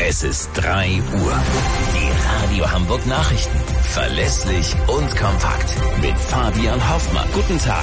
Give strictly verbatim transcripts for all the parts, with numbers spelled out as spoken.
Es ist drei Uhr. Die Radio Hamburg Nachrichten. Verlässlich und kompakt. Mit Fabian Hoffmann. Guten Tag.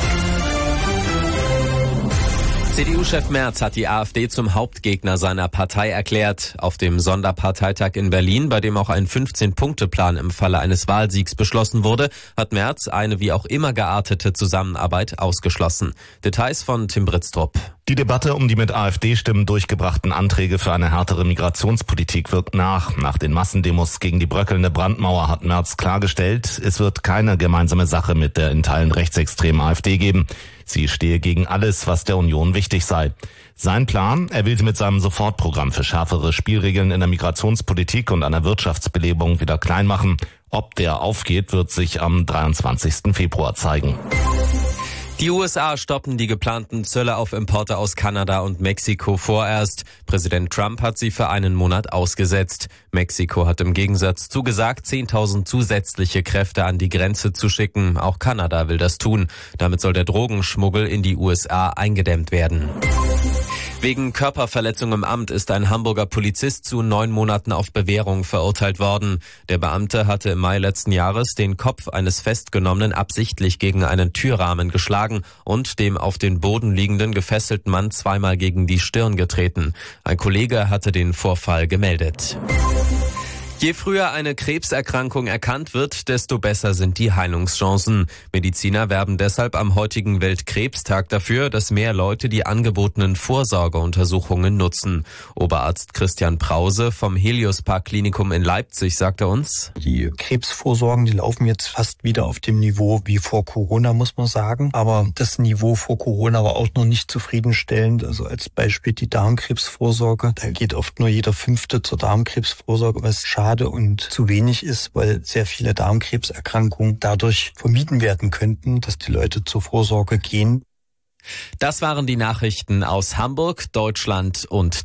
C D U-Chef Merz hat die AfD zum Hauptgegner seiner Partei erklärt. Auf dem Sonderparteitag in Berlin, bei dem auch ein fünfzehn-Punkte-Plan im Falle eines Wahlsiegs beschlossen wurde, hat Merz eine wie auch immer geartete Zusammenarbeit ausgeschlossen. Details von Tim Britztrup. Die Debatte um die mit AfD-Stimmen durchgebrachten Anträge für eine härtere Migrationspolitik wirkt nach. Nach den Massendemos gegen die bröckelnde Brandmauer hat Merz klargestellt, es wird keine gemeinsame Sache mit der in Teilen rechtsextremen AfD geben. Sie stehe gegen alles, was der Union wichtig sei. Sein Plan, er will sie mit seinem Sofortprogramm für schärfere Spielregeln in der Migrationspolitik und einer Wirtschaftsbelebung wieder klein machen. Ob der aufgeht, wird sich am dreiundzwanzigsten Februar zeigen. Die U S A stoppen die geplanten Zölle auf Importe aus Kanada und Mexiko vorerst. Präsident Trump hat sie für einen Monat ausgesetzt. Mexiko hat im Gegensatz zugesagt, zehntausend zusätzliche Kräfte an die Grenze zu schicken. Auch Kanada will das tun. Damit soll der Drogenschmuggel in die U S A eingedämmt werden. Wegen Körperverletzung im Amt ist ein Hamburger Polizist zu neun Monaten auf Bewährung verurteilt worden. Der Beamte hatte im Mai letzten Jahres den Kopf eines Festgenommenen absichtlich gegen einen Türrahmen geschlagen und dem auf den Boden liegenden gefesselten Mann zweimal gegen die Stirn getreten. Ein Kollege hatte den Vorfall gemeldet. Je früher eine Krebserkrankung erkannt wird, desto besser sind die Heilungschancen. Mediziner werben deshalb am heutigen Weltkrebstag dafür, dass mehr Leute die angebotenen Vorsorgeuntersuchungen nutzen. Oberarzt Christian Prause vom Heliospark Klinikum in Leipzig sagte uns: Die Krebsvorsorgen, die laufen jetzt fast wieder auf dem Niveau wie vor Corona, muss man sagen. Aber das Niveau vor Corona war auch noch nicht zufriedenstellend. Also als Beispiel die Darmkrebsvorsorge. Da geht oft nur jeder Fünfte zur Darmkrebsvorsorge, was schade und zu wenig ist, weil sehr viele Darmkrebserkrankungen dadurch vermieden werden könnten, dass die Leute zur Vorsorge gehen. Das waren die Nachrichten aus Hamburg, Deutschland und